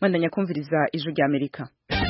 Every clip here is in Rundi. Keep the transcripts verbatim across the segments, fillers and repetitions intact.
Mwandanya kumviriza ijwi rya Amerika.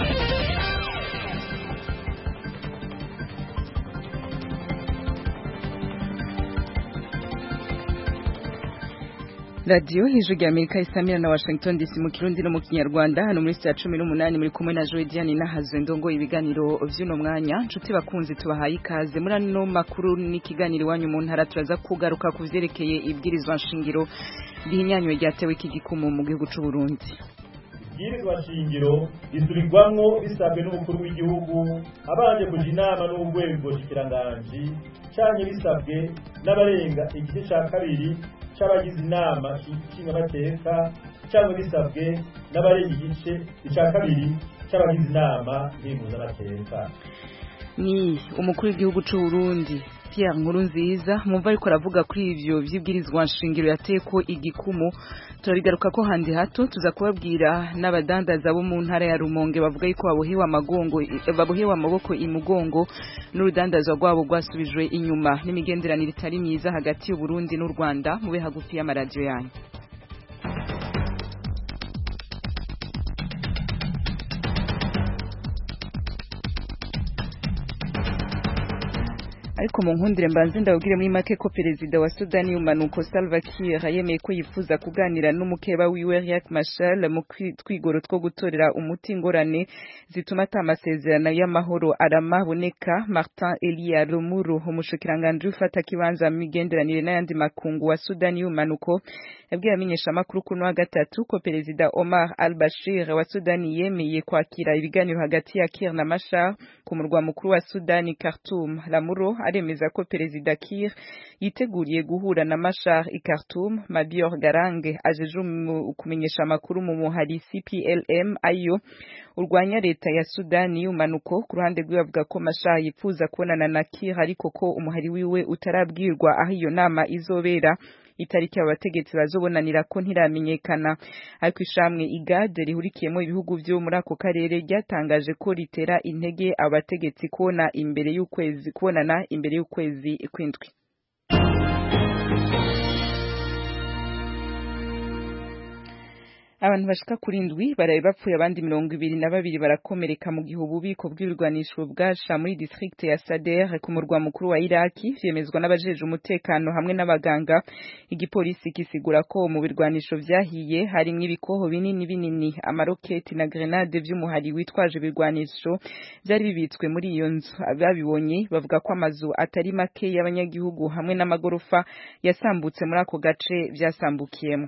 Radio ijwi rya Amerika isamira na Washington D C mu Kirundi no mu Kinyarwanda hano muri saa cumi n'umunani muri kumwe na Joy Diane nahazwe ndongo ibiganiro vy'uno mwanya nshuti bakunzi tubahaye ikaze muri ano makuru n'ikiganiro wanyu mu ntara turaza kugaruka kuvyerekeye ibwirizwa nshingiro bihinyanywe ryatewe ikigikumu mu gihugu c'u Burundi. Ibwirizwa nshingiro risubirwamwo bisabwe n'umukuru w'igihugu abanje kuja inama n'urwego shikiranganji canke bisabwe n'abarenga igice ca kabiri c'abagize inama nshingamateka cyangwa bisabwe n'abarenga igice ca kabiri c'abagize inama mpuzamamateka. Ni umukuru w'igihugu c'u Burundi Pierre Nkurunziza mumva ariko aravuga kuri ivyo vy'ibwirizwa nshingiro yateko igikumu. Turabigaruka ko handi hato tuza kubabwira n'abadandaza bo mu ntara ya Rumonge bavuga yuko babohewe amagongo babohewe amaboko imugongo n'urudandazwa rwabo rwasubijwe inyuma n'imigenderanire itari myiza hagati y'u Burundi n'u Rwanda mube hagufi y'amaradio yanyu. Ariko mu nkundire mbanze ndabwire muri make ko perezida wa Sudani y'umanuko Salva Kiir yemeye ko yifuza kuganira n'umukeba wiwe Riek Machar mu twigoro two gutorera umuti ngorane zituma atamasezerano y'amahoro aramaboneka. Martin Elia Romuru umushikiranganje ufata kibanza mu migenderanire n'ayandi makungu wa Sudani y'umanuko yabwiye amenyesha amakuru kuno wa gatatu ko perezida Omar al-Bashir wa Sudani yemeye kwakira ibiganiro hagati ya Kiir na Machar ku murwa mukuru wa Sudani Khartoum. Lamuro aremeza ko perezida Kiir yiteguriye guhura na Machar i Khartoum. Mabior Garange ajeje kumenyesha amakuru mu muhari C P L M ayo urwanya leta ya Sudani y'umanuko ku ruhande rwe bavuga ko Machar yifuza kubonana na Kiir ariko ko umuhari wiwe utarabwirwa aho iyo nama izobera. Itariki abategetsi bazobonanira ko ntiramenyekana. Ariko ishamwe igade rihurikiyemo ibihugu byo muri ako karere ryatangaje ko ritera intege abategetsi kona imbere y'ukwezi kubonana imbere y'ukwezi kwindwi. Abantu bashika kuri ndwi baraye bapfuye abandi mirongo ibiri na babiri barakomereka mu gihe ububiko bw'ibirwanisho bwasha muri district ya Sader ku murwa mukuru wa Iraki vyemezwa n'abajeje umutekano hamwe n'abaganga. Igipolisi kisigura ko mu birwanisho vyahiye harimwo ibikoho binini binini amaroketi na grenade vy'umuhari witwaje ibirwanisho byari bibitswe muri iyo nzu. Ababibonye bavuga ko amazu atari make y'abanyagihugu hamwe n'amagorofa yasambutse muri ako gace vyasambukiyemo.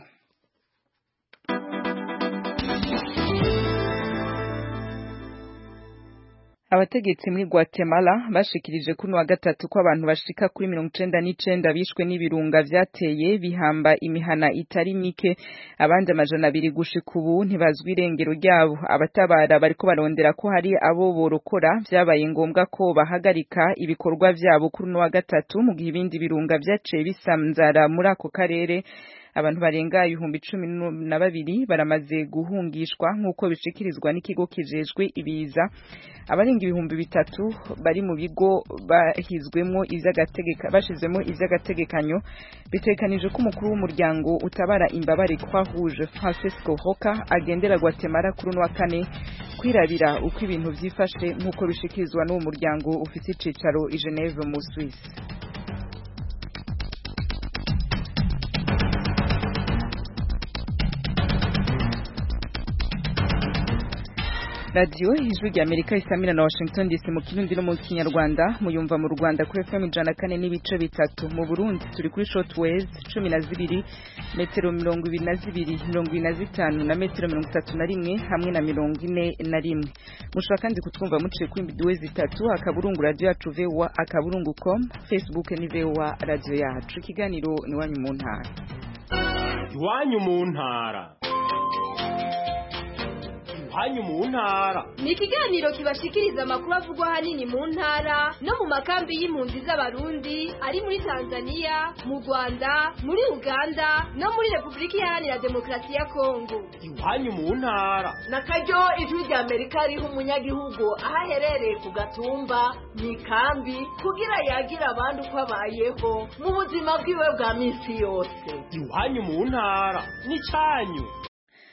Abategetsi muri Guatemala bashikirije kuno wa gatatu ko abantu bashika kuri mirongo icenda n'icenda bishwe n'ibirunga vyateye bihamba imihana itari mike, abandi amajana abiri gushika ubu ntibazwi irengero ryabo. Abatabara bariko barondera ko hari abo borokora. Vyabaye ngombwa ko bahagarika ibikorwa vyabo kuri no wa gatatu mu gihe ibindi birunga vyaciye bisamzara muri ako karere. Abantu barenga ibihumbi cumi na babiri baramaze guhungishwa nk'uko bishikirizwa n'ikigo kijejwe ibiza. Abarenga ibihumbi bitatu bari mu bigo bahizwemo ivy'agategeka bashizemo ivy'agategekanyo. Bitekanije ko umukuru w'umuryango utabara imbabare Croix Rouge Francisco Roca agendera Guatemala kuri no wa kane kwirabira uko ibintu vyifashe nk'uko bishikirizwa n'uwo muryango ufite icicaro i Geneve mu Swiss. Radio ijwi rya Amerika isamira na Washington D C mu Kirundi no mu Kinyarwanda muyumva mu Rwanda kuri F M ijana kane n'ibice bitatu. Mu Burundi turi kuri shortwave cumi na zibiri metero mirongo ibiri na zibiri mirongo ine na zitanu na metero mirongo itatu na rimwe hamwe na mirongo ine na rimwe. Mushobora kandi kutwumva muciye kuri imbiduwe zitatu akaburungu radio yacu V O A akaburungu com, Facebook ni V O A radio yacu. Ikiganiro ni wanyu mu ntara. Iwanyu mu ntara. Hanyu mu ntara ni ikiganiro kibashikiriza amakuru avugwa hanini mu ntara no mu makambi y'impunzi z'abarundi ari muri Tanzania, mu Rwanda, muri Uganda no muri Republika Iharanira Demokarasi ya Kongo. Hanyu mu ntara nakaryo ijwi rya Amerika riho umunyagihugu ahaherereye ku gatumba mu ikambi kugira yagira abandi uko abayeho mu buzima bwiwe bwa misi yose. Hanyu mu ntara ni canyu.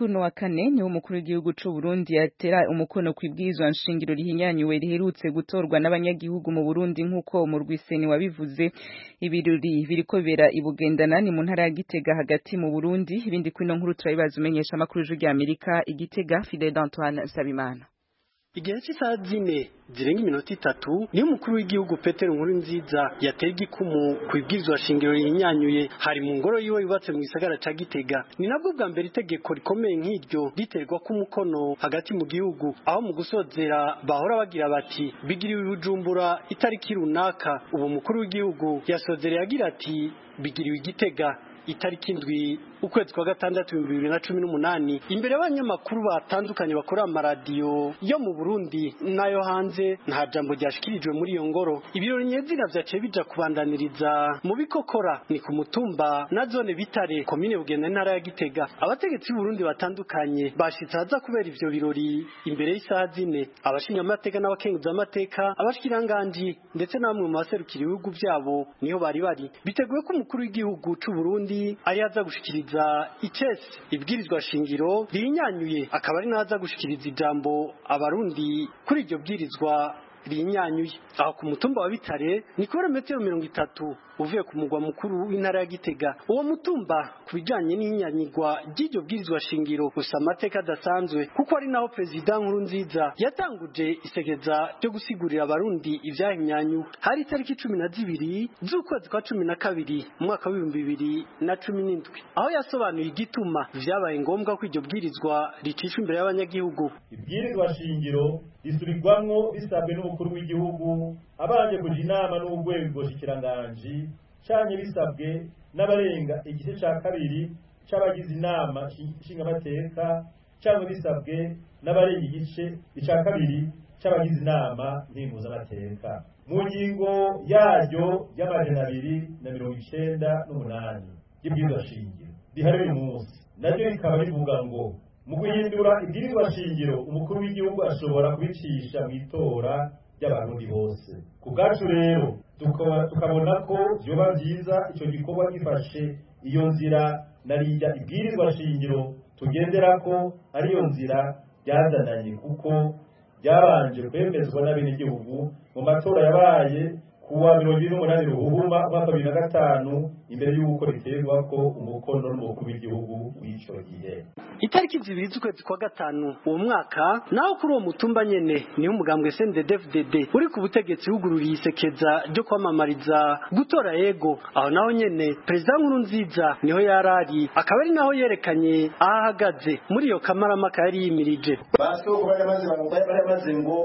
kuno wa kane niho umukuru w'igihugu c'u Burundi yatera umukono kw'ibwirizwa nshingiro rihinyanyuwe riherutse gutorwa n'abanyagihugu mu Burundi nk'uko mu rwiseni wabivuze. Ibirori biriko bibera i Bugendana ni mu ntara ya Gitega hagati mu Burundi. Ibindi kwino nkuru turabibaza umenyesha amakuru y'ijwi rya Amerika i Gitega, Fidel Antoine Sabimana. Igihe cy'isaha zine zirenga iminota itatu niyo umukuru w'igihugu Petero Nkurunziza yateye igikumu ku ibwirizwa shingiro rihinyanyuye hari mu ngoro yiwe yubatse mu gisagara ca Gitega. Ni nabwo bwa mbere itegeko rikomeye nk'iryo riterwa ku mukono hagati mu gihugu, aho mu gusozera bahora bagira bati bigiriwe Bujumbura itariki runaka. Ubu umukuru w'igihugu yasozereye agira ati bigiriwe Gitega itariki indwi ukwezi kwa gatandatu ibihumbi bibiri na cumi n'umunani. Imbere y'abanyamakuru batandukanye bakora amaradiyo yo mu Burundi nayo hanze nta jambo ryashikirijwe muri iyo ngoro. Ibirori nyezina vyaciye bija kubandaniriza mu Bikokora ni ku mutumba na zone Bitare komine Bugenda ntara ya Gitega. Abategetsi b'u Burundi batandukanye bashitse haza kubera ivyo birori imbere y'isaha zine. Abashinga amateka n'abakenguza amateka, abashikiranganji ndetse namwe mu baserukira ibihugu vyabo niho bari bari. Biteguye ko umukuru w'igihugu c'u Burundi ari aza gushikiriza icese ibwirizwa shingiro rihinyanyuye, akaba ari naza gushikiriza ijambo abarundi kuri iryo bwirizwa rihinyanyuye. Aho ku mutumba wa Bitare ni kilometero mirongo itatu uvuye ku mugwa mukuru w'intara ya Gitega. Uwo mutumba kubijanye n'ihinyanyirwa ry'iryo bwirizwa shingiro gusa amateka adasanzwe, kuko ari naho Perezida Nkurunziza yatanguje isegeza ryo gusigurira abarundi ivyahinyanyuwe. Hari itariki cumi na zibiri z'ukwezi kwa cumi na kabiri mu mwaka w'ibihumbi bibiri na cumi n'indwi, aho yasobanuye igituma vyabaye ngombwa ko iryo bwirizwa ricishwa imbere y'abanyagihugu. Ibwirizwa shingiro risubirwamwo bisabwe n'umukuru w'igihugu abanje kuja inama n'urwego shikiranganji canke bisabwe n'abarenga igice ca kabiri c'abagize inama nshingamateka canke bisabwe n'abarenga igice ca kabiri c'abagize inama nkenguzamateka. Mu ngingo yaryo y'amajana abiri na mirongo icenda n'umunani y'ibwirizwa shingiro rihari uyu munsi, naryo rikaba rivuga ngo mu guhindura ibwirizwa shingiro umukuru w'igihugu ashobora kubicisha mu itora ry'abarundi bose. Ku bwacu rero tukabona ko vyoba vyiza ico gikorwa gifashe iyo nzira narirya ibwirizwa shingiro tugenderako ariyo nzira ryazananye, kuko ryabanje kwemezwa n'abenegihugu mu matora yabaye kuwa mirongo ibiri n'umunani Ruhuhuma umwaka bibiri na gatanu imbere y'uko riterwako umukono n'umukuru w'igihugu w'ico gihe. Itariki zibiri z'ukwezi kwa gatanu uwo mwaka naho kuri uwo mutumba nyene niho umugambwe C N D D F D D uri ku butegetsi wugururiye isekeza ryo kwamamariza gutora yego. Aho naho nyene Perezida Nkurunziza niho yarari, akaba ari naho yerekanye ahagaze muri iyo kamaramaka yari yimirije. Basoko bari maze bari maze ngo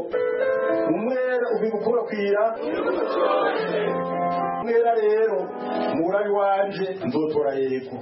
umwera ubikukura kwira mwera rero murari wanje nzotora yego.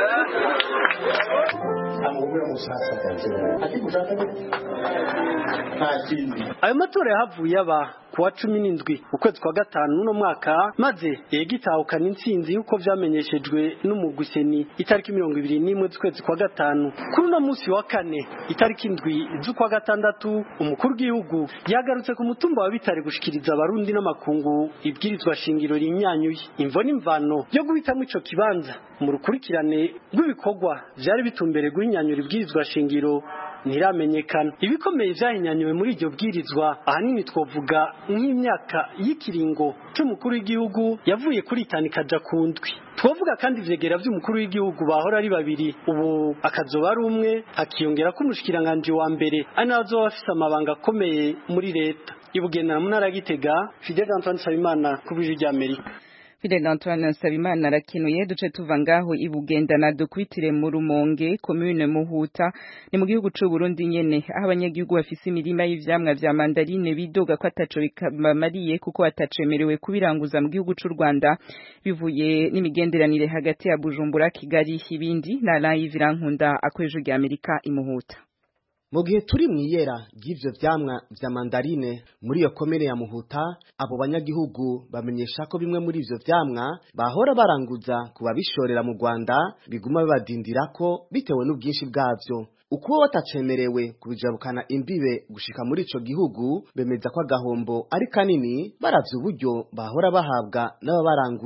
Amubura musasa kanjye akikushaka nta kindi. Ayo matora yahavuye aba kuwa cumi n'indwi ukwezi kwa gatanu no mwaka, maze yegitahukana intsinzi yuko vyamenyeshejwe n'umugwiseni itariki mirongo ibiri n'imwe z'ukwezi kwa gatanu. Kuri no musi wa kane itariki indwi z'ukwa gatandatu umukuru w'igihugu yagarutse ku mutumba wa Bitare gushikiriza abarundi n'amakungu ibwirizwa shingiro rihinyanyuye. Imvo n'imvano yo guhitamo ico kibanza mu rukurikirane rw'ibikorwa vyari bitumbere guhinyanyura ibwirizwa shingiro ntiramenyekana. Ibikomeye vyahinyanyuwe muri iryo bwirizwa ahanini twovuga nk'imyaka y'ikiringo c'umukuru w'igihugu yavuye kuri itanu ikaja ku ndwi. Twovuga kandi vyegera vy'umukuru w'igihugu bahora ari babiri, ubu akazoba ari umwe, hakiyongera ko umushikiranganje wa mbere ari nawe azoba afise amabanga akomeye muri leta. Ibugenda mu ntara ya Gitega, Fidel Antoine Sabimana ku bw'ijwi rya Amerika. Fidel Antoine Sabimana arakenuye. Duce tuva ngaho Ibugendana dukwitire mu Rumonge commune Muhuta ni mu gihugu c'u Burundi nyene, aho abanyagihugu bafise imirima y'ivyamwa vya mandarine bidoga ko ataco bikamariye kuko atacemerewe kubiranguza mu gihugu c'u Rwanda bivuye n'imigenderanire hagati ya Bujumbura Kigali. Ibindi na live Rankunda akwejo rya Amerika imuhuta. Mu gihe turi mwiyera y'ivyo vyamwa vya mandarine muri iyo komine ya Muhuta, abo banyagihugu bamenyesha ko bimwe muri ivyo vyamwa bahora baranguza kuba bishorera mu Rwanda biguma bibadindirako bitewe n'ubwinshi bwavyo. Ukuba batacemerewe kubijabukana imbibe gushika muri ico gihugu bemeza ko agahombo ari kanini baravye uburyo bahora bahabwa n'ababaranguye.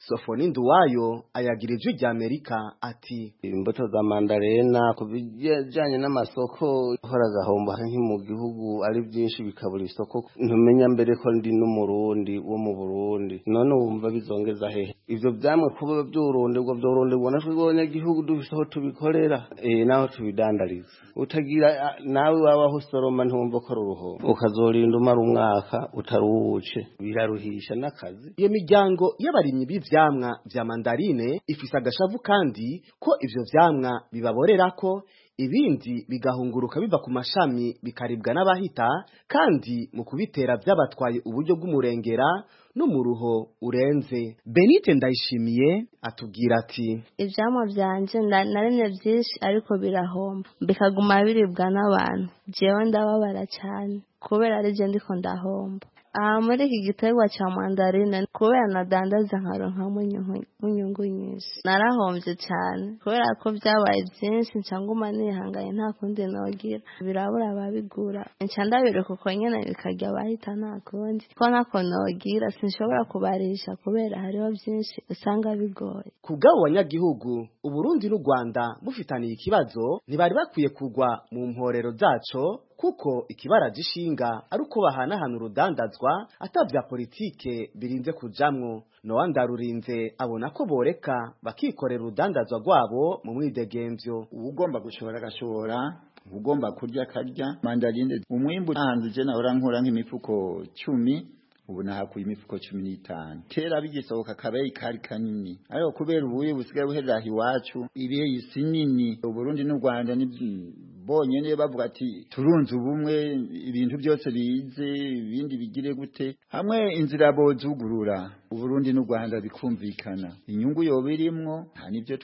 Sofoni Nduwayo ayagira ijwi rya Amerika ati imbuto za mandarena ku bijyanye n'amasoko hora gahomba nki mu gihugu ari byinshi bikabura isoko ntumenya mbere ko ndi n'umurundi wo mu Burundi none wumva bizongeza hehe ivyo byamwe kuba by'urundi ubwo by'urundi ubona ko abanyagihugu dufite aho tubikorera eh naho tubidandariza utagira nawe wabaho soroma ntumva ko ruho ukazorinda umara umwaka utaruwuce biraruhisha n'akazi. Iyo miryango y'abarimyi b'ivyamwa vya mandarine ifise agashavu kandi ko ivyo vyamwa bibaborera ko ibindi bigahunguruka biva ku mashami bikaribwa n'abahita kandi mu kubitera byabatwaye uburyo bw'umurengera no mu ruho urenze. Benite Ndayishimiye atubwira ati ivyamwa vyanje naremye byinshi ariko birahomba bikaguma biribwa n'abantu jewe ndababara cyane kubera ari je ndiko ndahomba. Aha muri iki giterwa cha mandarine kubera nadandaza nkaronka munyungu nyinshi narahombye cyane kubera ko byabaye byinshi ncanguma nihangaye nta kundi nogira birabura ababigura ncandabire kuko nyene bikarya bahita nta kundi ko ntako nogira sinshobora kubarisha kubera hariho byinshi usanga bigoye. Kubw'abo banyagihugu Uburundi n'u Rwanda bufitaniye ikibazo ntibari bakwiye kugwa mu mporero zaco kuko ikibara gishinga ari uko bahanahana urudandazwa atavya politike birinze kujamwo. Noa Ndarurinze abona ko boreka bakikorera urudandazwa rwabo mu mwidegemvyo. Ugomba gushobora gashobora ugomba kurya karya mandarine umwimbu hanze je na orankora nk'imifuko cumi ubu nahakuye imifuko cumi n'itanu kera bigisohoka kabaye kari kanini ariko kubera ubuye busigaye buherera iwacu ibihe isinini Uburundi n'u Rwanda ni bonyene bavuga ati turunze ubumwe ibintu byose bize ibindi bigire gute hamwe inzira bozugurura Uburundi n'u Rwanda bikumvikana inyungu yo birimwo nta nivyo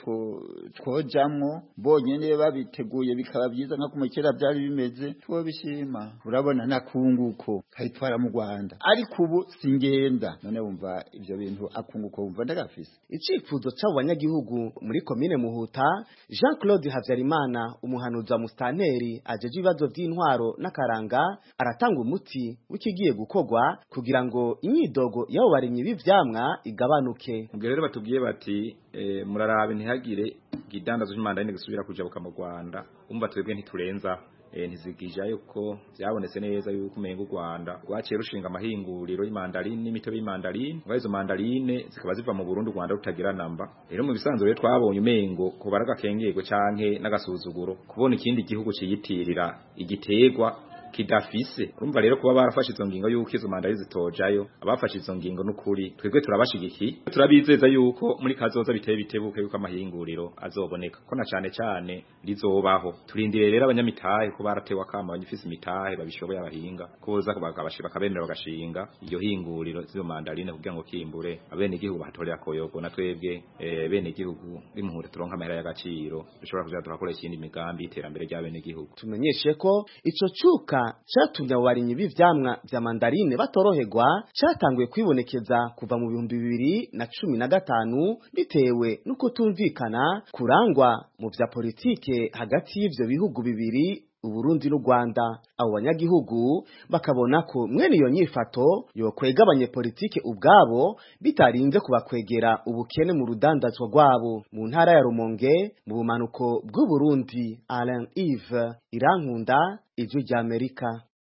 twojamwo bonyene babiteguye bikaba byiza nka kumekera byari bimeze two bishima urabona nakunguko kayitwara mu Rwanda ariko ubu singenda none wumva ivyo bintu akunguko wumva ndagafise. Icifuzo c'abo banyagihugu muri komine Muhuta Jean Claude Havyarimana umuhanuzi wa mustanteri ajeje ibibazo vy'intwaro n'akaranga aratanga umuti w'ikigiye gukogwa kugira ngo imyidogo y'abo barimyi b'ivyamwa igabanuke. Mugere rero batubwiye bati e, murarabe ntihagire gidandazo cy'imandane gisubira kujabuka mu Rwanda umva twebwe ntiturenza e, ntizigija yuko byabonetse neza yuko umenga u Rwanda rwaciye rushinga amahinguriro y'imandalini n'imitobe y'imandalini ngo izo mandaline zikaba ziva mu Burundi u Rwanda rutagira namba. Rero mu bisanzwe rero twabonye umengo ko baraga kengego canke n'agasuzuguro kubona ikindi gihugu ciyitirira igitegwa kidafise. Urumva rero kuba barafashe izo ngingo yuko izo mandari zitojayo abafashe izo ngingo n'ukuri twebwe turabashigiki turabizeza yuko muri kazoza biteye bitebuke yuko amahinguriro azoboneka ko na cane cane rizobaho. Turindire rero abanyamitahe ko baratewa kama abanyifise imitahe babishoboye abahinga koza bakabashira bakabemera bagashinga iyo hinguriro z'izo mandarine kugira ngo kimbure abene igihugu batorera koyogo na twebwe e, bene igihugu bimuhure turonka amahera y'agaciro dushobora kuza turakora ikindi migambi iterambere ry'abene igihugu. Tumenyeshe ko ico cuka catumye abo barimyi b'ivyamwa vya mandarine batoroherwa catanguye kwibonekeza kuva mu bihumbi bibiri na cumi na gatanu bitewe nuko tumvikana kurangwa mu vya politike hagati y'ivyo bihugu bibiri Uburundi n'u Rwanda. Abo banyagihugu bakabona ko mwene iyo nyifato yokwega abanyepolitike ubwabo bitarinze kubakwegera ubukene mu rudandazwa rwabo. Mu ntara ya Rumonge mu bumanuko bw'u Burundi, Alain Yves Irankunda, Ijwi rya Amerika.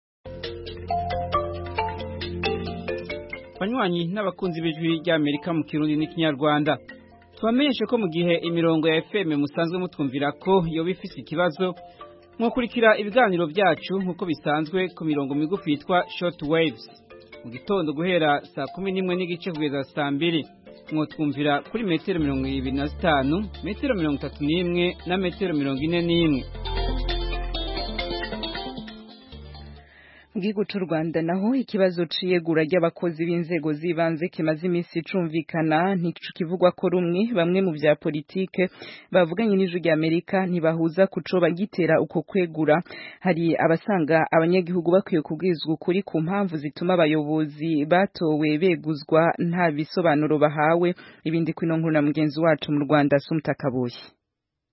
Banywanyi n'abakunzi b'Ijwi rya Amerika mu Kirundi n'Ikinyarwanda, tubamenyeshe ko mu gihe imirongo ya F M musanzwe mutwumvira ko yo bifise ikibazo mwakurikira ibiganiro byacu nkuko bisanzwe ku mirongo migufi yitwa short waves mu gitondo guhera saa kumi n'imwe n'igice kugeza saa mbiri mwotwumvira kuri metero mirongo ibiri na zitanu metero mirongo itatu n'imwe na metero mirongo ine n'imwe. Gihugu c'u Rwanda naho ikibazo ciyegura ry'abakozi b'inzego zibanze kimaze iminsi cumvikana ntikivugwa ko rumwe bamwe mu vya politike bavuganye n'Ijwi rya Amerika ntibahuza kuco bagitera uko kwegura. Hari abasanga abanyagihugu bakwiye kubwizwa ukuri ku mpamvu zituma abayobozi batowe beguzwa nta bisobanuro bahawe. Ibindi kwino nkuru na mugenzi wacu mu Rwanda Sumta Kabuye.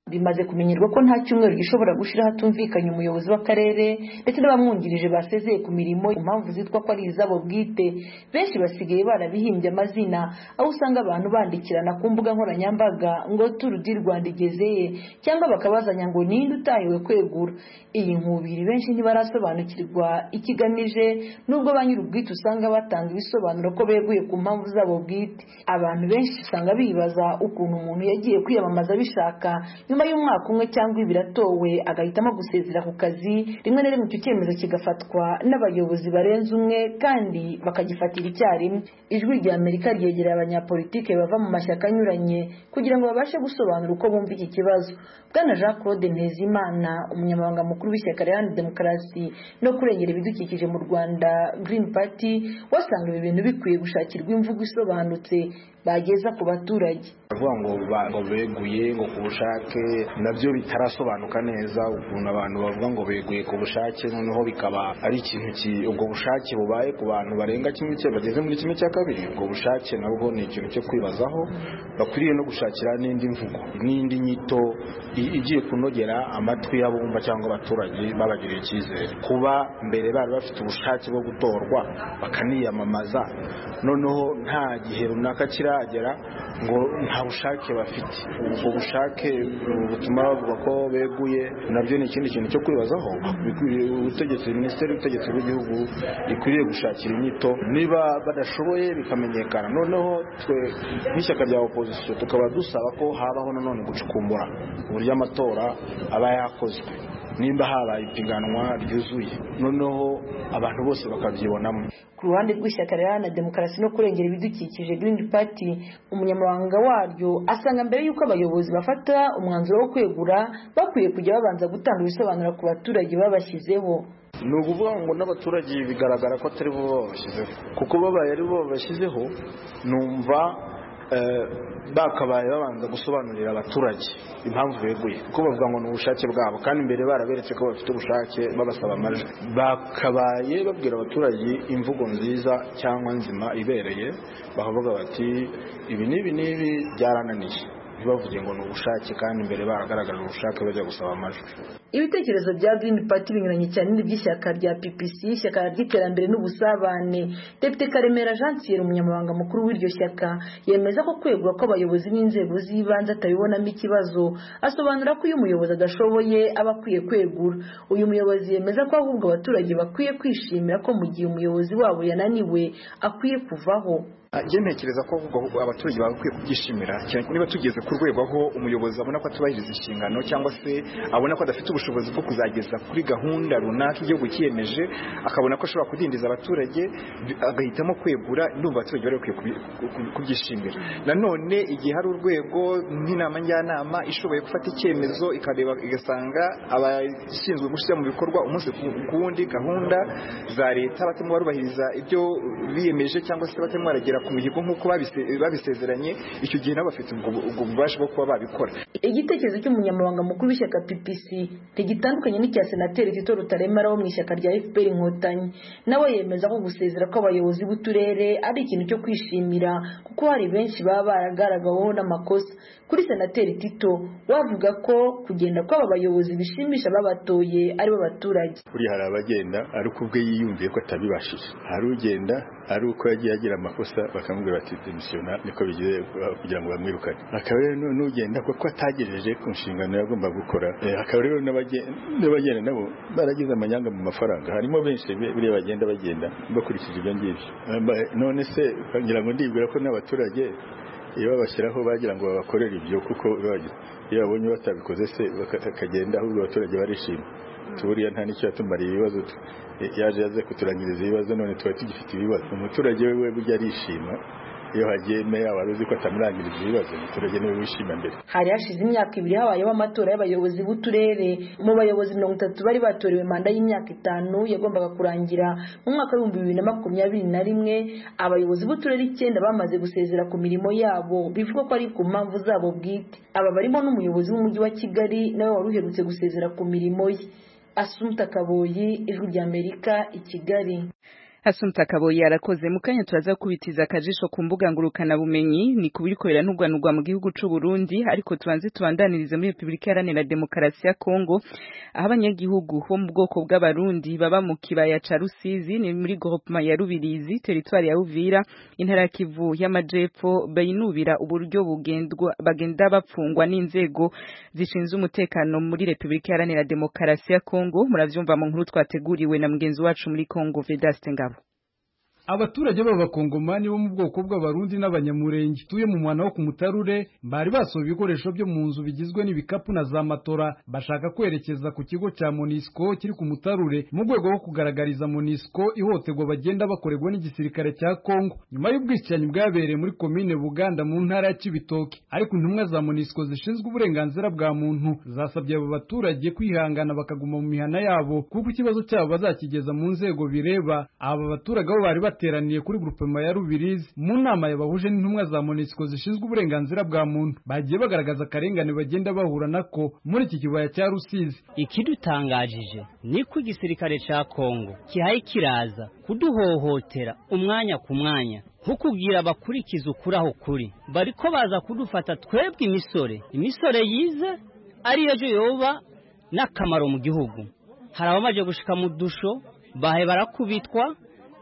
bimaze kumenyerwa ko nta cyumweru gishobora gushira hatumvikanye umuyobozi w'akarere ndetse n'abamwungirije basezeye ku mirimo impamvu zitwa ko ari izabo bwite. Benshi basigaye barabihimbye amazina, aho usanga abantu bandikirana ku mbuga nkoranyambaga ngo Tour du Rwanda igezeye cyangwa bakabazanya ngo ninde utahiwe kwegura. Iyi nkubiri benshi ntibarasobanukirwa ikigamije, nubwo ba nyir'ubwite usanga batanga ibisobanuro ko beguye ku mpamvu zabo bwite. Abantu benshi usanga bibaza ukuntu umuntu yagiye kwiyamamaza bishaka, nyuma y'umwaka umwe cyangwa ibiri atowe agahitamo gusezera ku kazi. Rimwe na rimwe icyo cyemezo kigafatwa n'abayobozi barenze umwe kandi bakagifatira icyarimwe. Ijwi rya Amerika ryegereye abanyapolitike bava mu mashyaka anyuranye kugira ngo babashe gusobanura uko bumva iki kibazo. Bwana Jean Claude Ntezimana, umunyamabanga mukuru w'ishyaka Iharanira Demokarasi no kurengera ibidukikije mu Rwanda Green Party, wasanga ibi bintu bikwiye gushakirwa imvugo isobanutse bageza ku baturage. Bavuga ngo ngo beguye ngo ku bushake, nabyo bitarasobanuka neza ukuntu abantu bavuga ngo beguye ku bushake, noneho bikaba ari ikintu ki ubwo bushake bubaye ku bantu barenga kimwe cyo bageze muri kimwe cya kabiri. Ubwo bushake nabwo ni ikintu cyo kwibazaho, bakwiriye no gushakira n'indi mvugo n'indi nyito igiye kunogera amatwi y'abumva cyangwa abaturage babagiriye icyizere. Kuba mbere bari bafite ubushake bwo gutorwa bakaniyamamaza, noneho nta gihe runaka kiragera ngo nta bushake bafite. Ubwo bushake butuma bavuga ko beguye, nabyo ni ikindi kintu cyo kwibazaho. Ubutegetsi, minisiteri y'ubutegetsi bw'igihugu ikwiriye gushakira inyito, niba badashoboye bikamenyekana. Noneho twe nk'ishyaka rya opposition tukaba dusaba ko habaho nanone gucukumbura uburyo amatora aba yakozwe, nimba habaye ipiganwa ryuzuye, noneho abantu bose bakabyibonamo. Ku ruhande rw'ishyaka Iharanira Demokarasi no kurengera ibidukikije Green Party, umunyamabanga waryo asanga mbere y'uko abayobozi bafata umwanzuro wo kwegura bakwiye kujya babanza gutanga ibisobanuro ku baturage babashyizeho. Ni ukuvuga ngo n'abaturage bigaragara ko atari bo babashyizeho, kuko babaye ari bo babashyizeho numva bakabaye babanza gusobanurira abaturage impamvu beguye, kuko bavuga ngo ni ubushake bwabo kandi mbere baraberetse ko bafite ubushake babasaba amajwi. Bakabaye babwira abaturage imvugo nziza cyangwa nzima ibereye, bakavuga bati ibi n'ibi n'ibi byarananiye, ntibavuge ngo ni ubushake kandi mbere baragaragaje ubushake bajya gusaba amajwi. Ibitekerezo bya Green Party binyuranye cyane n'iby'ishyaka rya P P C, ishyaka ry'iterambere n'ubusabane. Depite Karemera Jean Thierry, umunyamabanga mukuru w'iryo shyaka, yemeza ko kwegura ko abayobozi b'inzego z'ibanze atabibonamo ikibazo. Asobanura ko iyo umuyobozi adashoboye aba akwiye kwegura. Uyu muyobozi yemeza ko ahubwo abaturage bakwiye kwishimira ko mu gihe umuyobozi wabo yananiwe akwiye kuvaho. Njye ntekereza ko abaturage bakwiye kubyishimira cyane niba tugeze ku rwego aho umuyobozi abona ko atubahiriza inshingano cyangwa se abona ko adafite ubushobozi bwo kuzageza kuri gahunda runaka igihugu kiyemeje, akabona ko ashobora kudindiza abaturage agahitamo kwegura. Ndumva abaturage bari bakwiye kubyishimira. Nanone igihe hari urwego nk'inama njyanama ishoboye gufata icyemezo ikareba igasanga abashinzwe gushyira mu bikorwa umunsi ku wundi gahunda za leta batarimo barubahiriza ibyo biyemeje cyangwa se batarimo baragera ku mihigo nk'uko babisezeranye, icyo gihe nabo bafite ubwo bubasha bwo kuba babikora. Igitekerezo cy'umunyamabanga mukuru w'ishyaka P P C ntigitandukanye n'icya senateri Tito Rutaremara wo mu ishyaka rya F P R Inkotanyi. Nawe yemeza ko gusezera kw'abayobozi b'uturere ari ikintu cyo kwishimira kuko hari benshi baba baragaragaweho n'amakosa. Kuri senateri Tito wavuga ko kugenda kw'aba bayobozi bishimisha babatoye ari bo baturage. Buri hari abagenda ari uko ubwe yiyumviye ko atabibashije, hari ugenda ari uko yagiye agira amakosa bakamubwira bati demisiona niko bigiye kugira ngo bamwirukane. Akaba rero n'ugenda kuko atagejeje ku nshingano yagomba gukora. Akaba rero n'abagenda nabo baragize amanyanga mu mafaranga, harimo benshi biriya bagenda bagenda bakurikije ibyo ngibyo. None se ngira ngo ndibwira ko n'abaturage iyo babashyiraho bagira ngo babakorere ibyo, kuko iyo babonye batabikoze se bakagenda ahubwo abaturage barishima. Tuburiya nta n'icyo yatumariye ibibazo, yaje yaze kuturangiriza ibibazo none tuba tugifite ibibazo. Umuturage we burya arishima iyo hagiye meya wari uzi ko atamurangiriza ibibazo, umuturage niwe wishima mbere. Hari hashize imyaka ibiri habayeho amatora y'abayobozi b'uturere. Mu bayobozi mirongo itatu bari batorewe manda y'imyaka itanu yagombaga kurangira mu mwaka w'ibihumbi bibiri na makumyabiri na rimwe. Abayobozi b'uturere icyenda bamaze gusezera ku mirimo yabo, bivuga ko ari ku mpamvu zabo bwite. Aba barimo n'umuyobozi w'umujyi wa Kigali nawe wari uherutse gusezera ku mirimo ye. Asumta Kaboyi, Ijwi ry'Amerika, i Kigali. Asumta Kaboyi yarakoze mu kanya turaza kubitiza akajisho ku mbuga ngurukana bumenyi ni kubirikorera ntugwanurwa mu gihugu c'u Burundi ariko tubanze tubandanirize muri Republika Iharanira Demokarasi ya Kongo aho abanyagihugu bo mu bwoko bw'abarundi baba mu kibaya ca Rusizi ni muri groupement ya Rubirizi territoire ya Uvira intara ya Kivu y'amajepfo bayinubira uburyo bugendwa bagenda bapfungwa n'inzego zishinzwe umutekano muri Republika Iharanira Demokarasi ya Kongo muravyumva mu nkuru twateguriwe na mugenzi wacu muri Kongo Vedaste Ngabo. Abaturage b'abakongomani bo mu bwoko bw'abarundi n'abanyamurenge tuye mu mwana wo kumutarure bari basohoye ibikoresho byo mu nzu bigizwe n'ibikapu na za matora bashaka kwerekeza ku kigo cya Monisco kiri ku mutarure mu rwego rwo kugaragariza Monisco ihotegwa bagenda bakorerwa n'igisirikare cya Kongo nyuma y'ubwicanyi bwabereye muri komine Buganda mu ntara ya Cibitoke ariko intumwa za Monisco zishinzwe uburenganzira bwa muntu zasabye abo baturage kwihangana bakaguma mu mihana yabo kuko ikibazo cyabo bazakigeza mu nzego bireba aba baturage bo bari bateraniye kuri groupement ya Rubirizi mu nama yabahuje n'intumwa za Monisco zishinzwe uburenganzira bwa muntu bagiye bagaragaza karengane bagenda bahura nako muri iki kibaya cya Rusizi. Ikidutangajije ni ku gisirikare ca Kongo kihaye kiraza kuduhohotera umwanya ku mwanya nkukubwira bakurikiza ukuraho kuri bariko baza kudufata twebwe imisore imisore yize ariyo je yoba n'akamaro mu gihugu hari abamaje gushika mu dusho bahe barakubitwa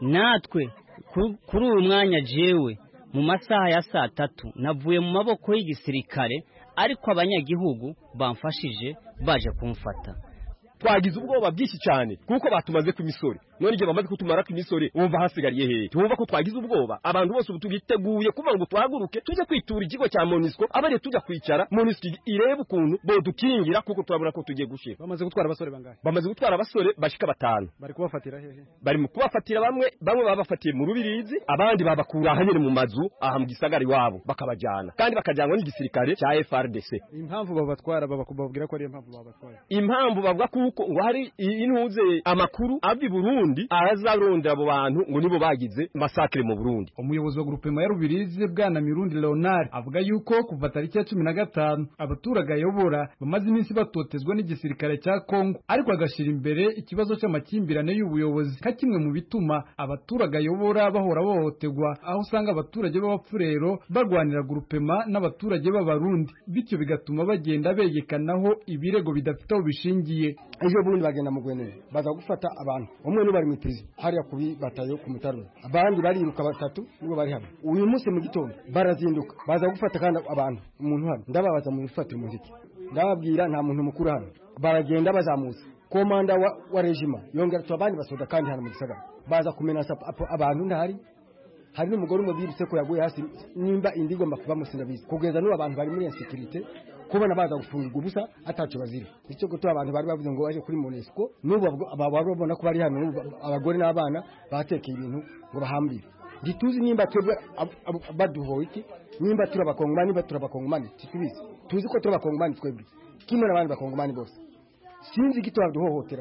natwe kuri uyu mwanya jewe mu masaha ya saa tatu navuye mu maboko y'igisirikare ariko abanyagihugu bamfashije baje kumfata twagize ubwoba bwinshi cyane kuko batumaze ku misore none igihe bamaze kutumara ku misore wumva hasigariye hehe tumva ko twagize ubwoba abantu bose tugiteguye kuva ngo twahaguruke tuje kwitura ikigo cya Monisco abari tujya kwicara Monisco irebe ukuntu bo dukingira kuko turabona ko tugiye gushira. Bamaze gutwara abasore bangahe? Bamaze gutwara abasore bashika batanu. Bari kubafatira hehe? Bari mu kubafatira bamwe bamwe babafatiye mu Rubirizi abandi babakura ahanyere mu mazu aha mu gisagara iwabo bakabajana kandi bakajyanwa n'igisirikare cya F R D C. Impamvu babatwara babakubabwira ko ari impamvu babatwara. Impamvu bavuga kuko ngo hari intuze amakuru abi Burundi arazarondera abo bantu ngo nibo bagize massacre mu Burundi. Umuyobozi wa groupement ya Rubirizi bwana Mirundi Leonard avuga yuko kuva tariki ya cumi na gatanu abaturage ayobora bamaze iminsi batotezwa n'igisirikare cya Kongo ariko agashira imbere ikibazo cy'amakimbirane y'ubuyobozi ka kimwe mu bituma abaturage ayobora bahora bohotegwa aho usanga abaturage b'abapfurero barwanira groupement n'abaturage b'abarundi bityo bigatuma bagenda begekanaho ibirego bidafite aho bishingiye. Ejo bundi bagenda mu Gwenene baza gufata abantu umwe no bari mu prison hariya kubi batayo ku mutaruro abandi bariruka batatu nibo bari hamwe uyu munsi mu gitondo barazinduka baza gufata kandi abantu umuntu hano ndababaza mu bifatira umuziki ndababwira nta muntu mukuru hano baragenda bazamuza komanda wa, wa regima yongera tubandi basoda kandi hano mu gisagara baza kumena abantu ndahari hari n'umugore umwe birutse ko yaguye hasi nimba indigo makuba musinabizi kugeza n'ubu abantu bari muri insécurité kubona baza gufungirwa ubusa ataco bazira icyo gutora abantu bari bavuze ngo baje kuri Monisco n'ubu babona ko bari hano abagore n'abana batekeye ibintu ngo bahambire ndituzi nimba twebwe baduhoye iki nimba turabakongomani nimba turabakongomani tubizi tuzi ko turabakongomani twebwe kimwe n'abandi bakongomani bose sinzi gito baduhohotera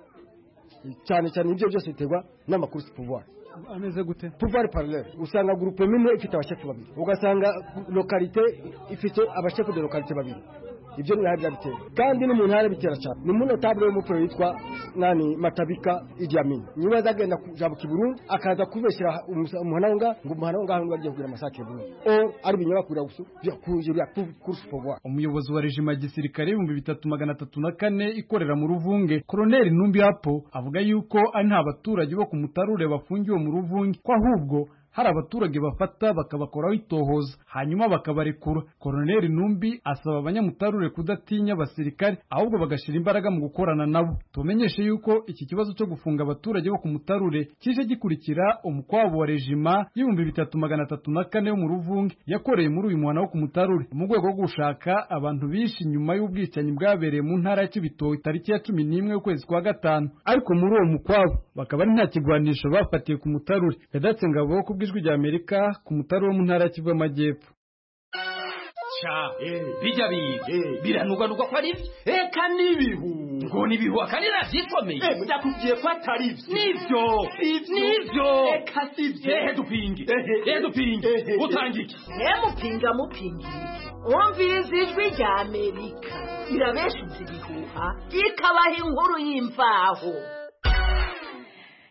cyane cyane ibyo byose biterwa n'amakuru si pouvoir ameze gute pouvoir parallel usanga groupe mimwe ifite abashefu babiri ugasanga localité ifite abashefu de localité babiri ibyo ni hari bitera kandi n'umuntu hari bitera cyane ni muno table yo mupro yitwa nani Matabika Idi Amin niwe azagenda kujabuka Burundi akaza kubeshira umuhananga ngo umuhananga hano bagiye kugira masake Burundi o ari binyaba kura gusu byo kujira course pouvoir. Umuyobozi wa regime gisirikare ibihumbi bitatu magana atatu na kane ikorera mu Ruvunge Colonel Numbi Hapo avuga yuko ari nta baturage bo ku mutarure bafungiwe mu Ruvunge ko ahubwo hari abaturage bafata bakabakoraho itohoza hanyuma bakabarekura. Colonel Numbi asaba abanyamutarure kudatinya abasirikare ahubwo bagashira imbaraga mu gukorana nabo. Tumenyeshe yuko iki kibazo cyo gufunga abaturage bo ku mutarure kije gikurikira umukwabo wa regima y'ibihumbi bitatu magana atatu na kane yo mu Ruvunge yakoreye muri uyu mwana wo ku mutarure mu rwego rwo gushaka abantu bishi nyuma y'ubwicanyi bwabereye mu ntara ya Cibitoke tariki ya cumi n'imwe y'ukwezi kwa gatanu ariko muri uwo mukwabo bakaba ari nta kigwanisho bafatiye ku mutarure. Vedaste Ngabo kubw'ijwi rya Amerika ku mutaro wo mu ntara ya Kivu y'Amajyepfo. Cha bijya bije biranugwanugwa ko ari eka nibihu ngo nibihu akanira zikomeye eh ndakubwiye ko atari nivyo nivyo eka sivyo ehe dupinge ehe dupinge utangike he mupinga mupingi umviriza ijwi rya Amerika irabeshuza ibihuha ikabaha inkuru y'imvaho.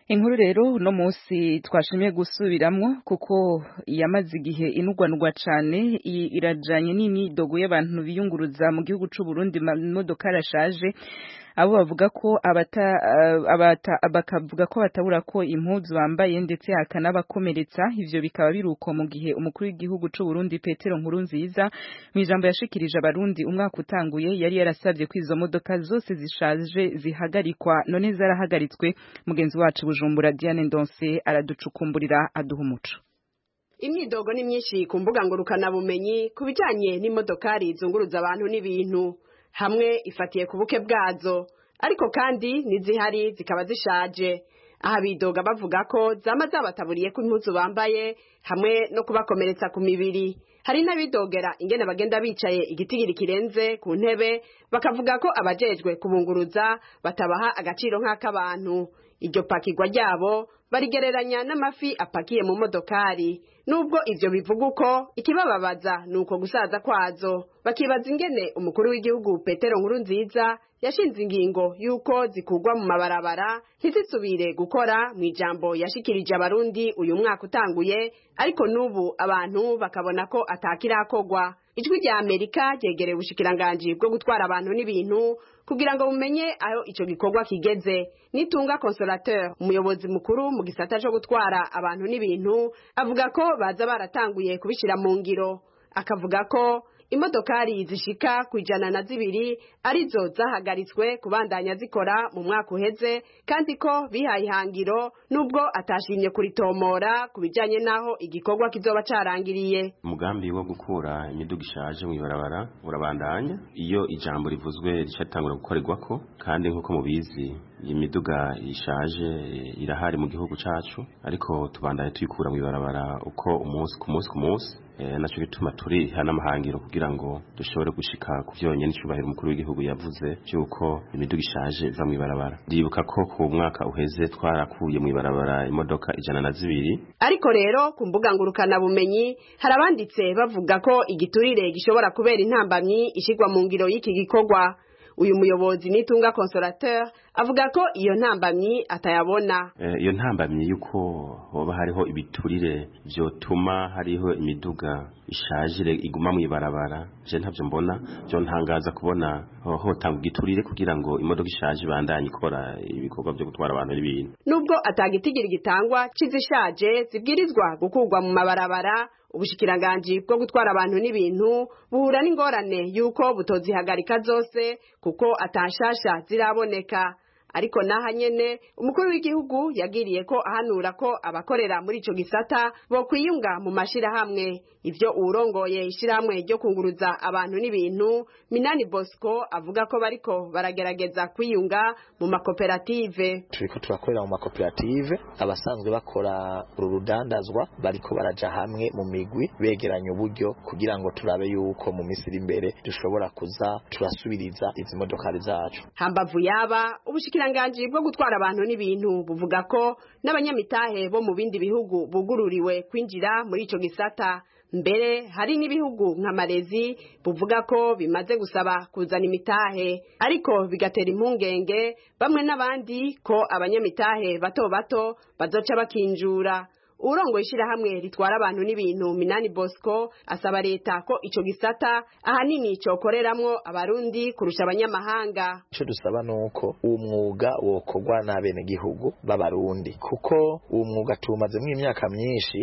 Inkuru rero no munsi twashimye gusubiramwo kuko yamaze igihe inugwanugwa cane irajanye n'imyidogo y'abantu biyunguruza mu gihugu c'u Burundi imodoka rashaje abo bavuga ko abata abata bakavuga ko batabura ko impuzu bambaye ndetse akanabakomeretsa ivyo bikaba biruko mu gihe umukuru w'igihugu c'u Burundi Petero Nkurunziza mu ijambo yashikirije abarundi umwaka utanguye yari yarasavye ko izo modoka zose zishaje zihagarikwa none zarahagaritswe mugenzi wacu Bujumbura Diane Ndonse araducukumburira aduha umuco. Imyidogo ni myinshi ku mbuga ngurukana bumenyi kubijanye n'imodokari zunguruza abantu n'ibintu hamwe ifatiye ku buke bwazo ariko kandi nizihari zikaba zishaje aha bidoga bavuga ko zama zabataburiye ku impuzu bambaye hamwe no kubakomeretsa ku mibiri hari n'abidogera ingene bagenda bicaye igitigiri kirenze ku ntebe bakavuga ko abajejwe kubunguruza batabaha agaciro nk'akabantu iryo pakirwa ryabo barigereranya n'amafi apakiye mu modokari nubwo ivyo bivuga uko ikibababaza nuko gusaza kwazo bakibaza ingene umukuru w'igihugu Petero Nkurunziza yashinze ingingo yuko zikugwa mu mabarabara ntizisubire gukora mu ijambo yashikirije abarundi uyu mwaka utanguye ariko nubu abantu bakabona ko atakirakogwa ijwi rya Amerika ryegereye ubushikiranganje bwo gutwara abantu n'ibintu kugira ngo bumenye aho ico gikorwa kigeze nitunga consolateur umuyobozi mukuru mu gisata cyo gutwara abantu n'ibintu avuga ko baza baratanguye kubishira mu ngiro akavuga ko imodokari zishika kwijana na zibiri arizo zahagaritswe kubandanya zikora mu mwaka uheze kandi ko bihaye ihangiro nubwo atashimye kuritomora kubijanye naho igikorwa kizoba carangiriye. Umugambi wo gukura imiduga ishaje mu ibarabara urabandanya iyo ijambo rivuzwe ricatangura gukorerwako kandi nkuko mubizi imiduga ishaje irahari mu gihugu cacu ariko tubandanye tuyikura mu ibarabara uko umunsi ku munsi ku munsi e, naco gituma turi hana mahangiro kugira ngo dushobore gushika ku vyonyene icubahiro umukuru w'igihugu yavuze cyuko imiduga ishaje za mu ibarabara ndibuka ko ku mwaka uheze twarakuye mu ibarabara imodoka ijana na zibiri ariko rero ku mbuga ngurukana bumenyi harabanditse bavuga ko igiturire gishobora kubera intambamyi ishigwa mu ngiro y'iki gikorwa uyu muyobozi nitunga consolateur avuga ko iyo ntambamyi atayabona iyo e, ntambamyi yuko hoba hariho ibiturire byo tuma hariho imiduga ishajire iguma mu ibarabara je ntavyo mbona byo ntangaza kubona hotanga igiturire kugira ngo imodoka ishaje bandanye ikora ibikorwa byo gutwara abantu n'ibintu nubwo atagitigiri gitangwa cizishaje zibwirizwa gukurwa mu mabarabara ubushikiranganje bwo gutwara abantu n'ibintu buhura n'ingorane yuko butozihagarika zose kuko atashasha ziraboneka ariko naha nyene umukuru w'igihugu yagiriye ko ahanura ko abakorera muri ico gisata bo kwiyunga mu mashira hamwe ivyo urongoye ishiramwe ryo kunguruza abantu n'ibintu Minani Bosco avuga ko bariko baragerageza kwiyunga mu makoperative turiko turakorera mu makoperative abasanzwe bakora urudandazwa bariko baraja hamwe mu migwi begeranya uburyo kugira ngo turabe yuko mu misiri imbere dushobora kuza turasubiriza izi modokari zacu hambavu yaba ubushikiranganje bwo gutwara abantu n'ibintu buvuga ko n'abanyamitahe bo mu bindi bihugu bugururiwe kwinjira muri ico gisata mbere hari n'ibihugu nka Malezi buvuga ko bimaze gusaba kuzana imitahe ariko bigatera impungenge bamwe n'abandi ko abanyamitahe bato bato bazoca bakinjura urongo ishira hamwe ritwara abantu n'ibintu Minani Bosco asaba leta ko ico gisata ahanini cokoreramwo abarundi kurusha abanyamahanga ico dusaba nuko uwo mwuga wokorwa n'abene gihugu b'abarundi kuko uwo mwuga tumaze mu imyaka myinshi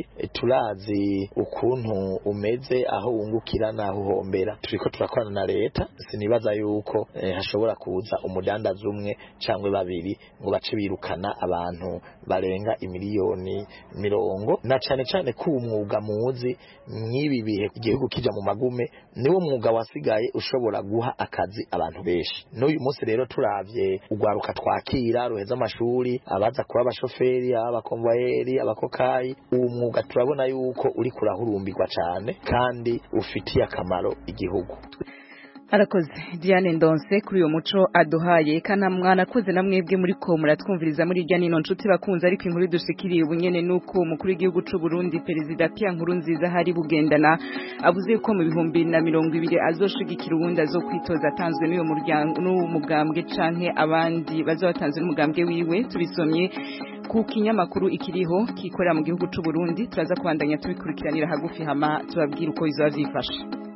turazi ukuntu umeze aho wungukira naho uhombera turiko turakorana na leta sinibaza yuko eh, hashobora kuza umudandaza umwe cangwe babiri ngo bace birukana abantu barenga imiliyoni miro na cyane cyane ko umwuga muzi mwibi bihe igihugu kija mu magume niwo mwuga wasigaye ushobora guha akazi abantu benshi n'uyu munsi rero turavye ugwaruka twakira ruheza amashuri abaza kuba abashoferi abakonvoyeri abakokayi uwo mwuga turabona yuko uri kurahurumbirwa cyane kandi ufitiye akamaro igihugu Arakoze Diane Ndonse kuri uyo muco aduhaye kana mwana koze namwebwe muri ko muratwumviriza muri irya nino nshuti bakunze ariko inkuru dushikiriye ubunyene nuko umukuru w'igihugu c'u Burundi Perezida Pierre Nkurunziza hari bugendana avuze ko mu bihumbi na mirongo ibiri azoshigikira ubundi azo kwitoza atanzwe n'uyo muryango n'umugambwe canke abandi bazobatanzwe n'umugambwe wiwe tubisomye ku kinyamakuru ikiriho kikorera mu gihugu c'u Burundi turaza kubandanya tubikurikiranira hagufi hama tubabwira uko izo vyifashe